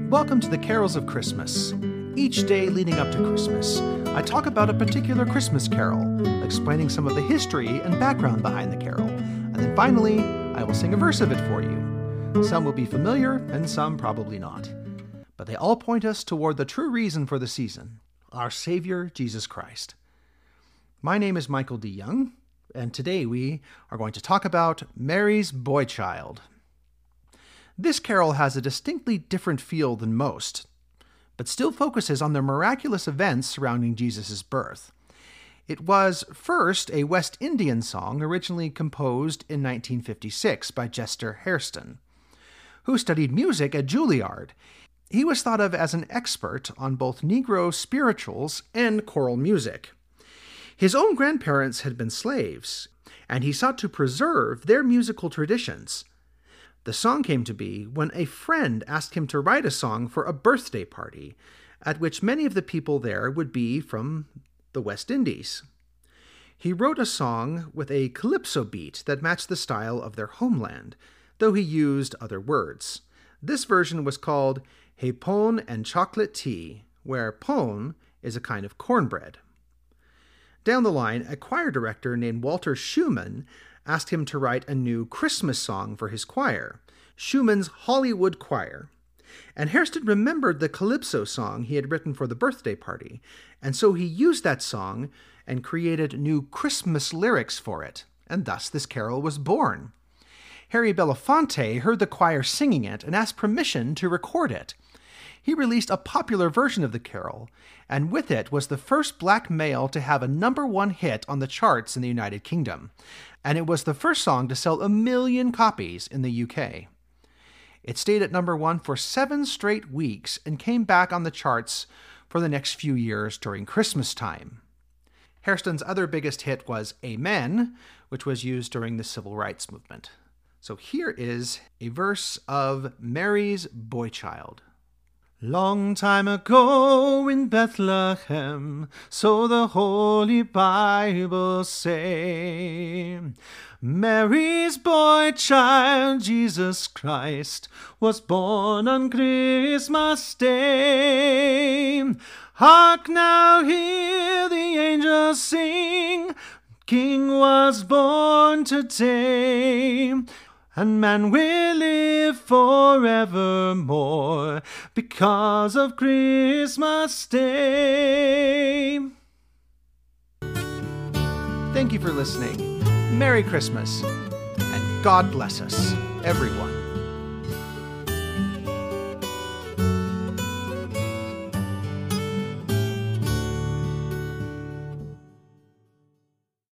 Welcome to the Carols of Christmas. Each day leading up to Christmas, I talk about a particular Christmas carol, explaining some of the history and background behind the carol, and then finally, I will sing a verse of it for you. Some will be familiar, and some probably not. But they all point us toward the true reason for the season, our Savior, Jesus Christ. My name is Michael D. Young, and today we are going to talk about Mary's Boy Child. This carol has a distinctly different feel than most, but still focuses on the miraculous events surrounding Jesus' birth. It was first a West Indian song originally composed in 1956 by Chester Hairston, who studied music at Juilliard. He was thought of as an expert on both Negro spirituals and choral music. His own grandparents had been slaves, and he sought to preserve their musical traditions. The song came to be when a friend asked him to write a song for a birthday party, at which many of the people there would be from the West Indies. He wrote a song with a calypso beat that matched the style of their homeland, though he used other words. This version was called Hey Pone and Chocolate Tea, where pone is a kind of cornbread. Down the line, a choir director named Walter Schumann asked him to write a new Christmas song for his choir, Schumann's Hollywood Choir. And Hairston remembered the calypso song he had written for the birthday party, and so he used that song and created new Christmas lyrics for it, and thus this carol was born. Harry Belafonte heard the choir singing it and asked permission to record it. He released a popular version of the carol, and with it was the first black male to have a #1 hit on the charts in the United Kingdom, and it was the first song to sell 1 million copies in the UK. It stayed at #1 for 7 straight weeks and came back on the charts for the next few years during Christmas time. Hairston's other biggest hit was Amen, which was used during the Civil Rights Movement. So here is a verse of Mary's Boy Child. Long time ago in Bethlehem, so the Holy Bible say, Mary's boy child, Jesus Christ, was born on Christmas Day. Hark now, hear the angels sing, King was born today. And man will live forevermore because of Christmas Day. Thank you for listening. Merry Christmas, and God bless us, everyone.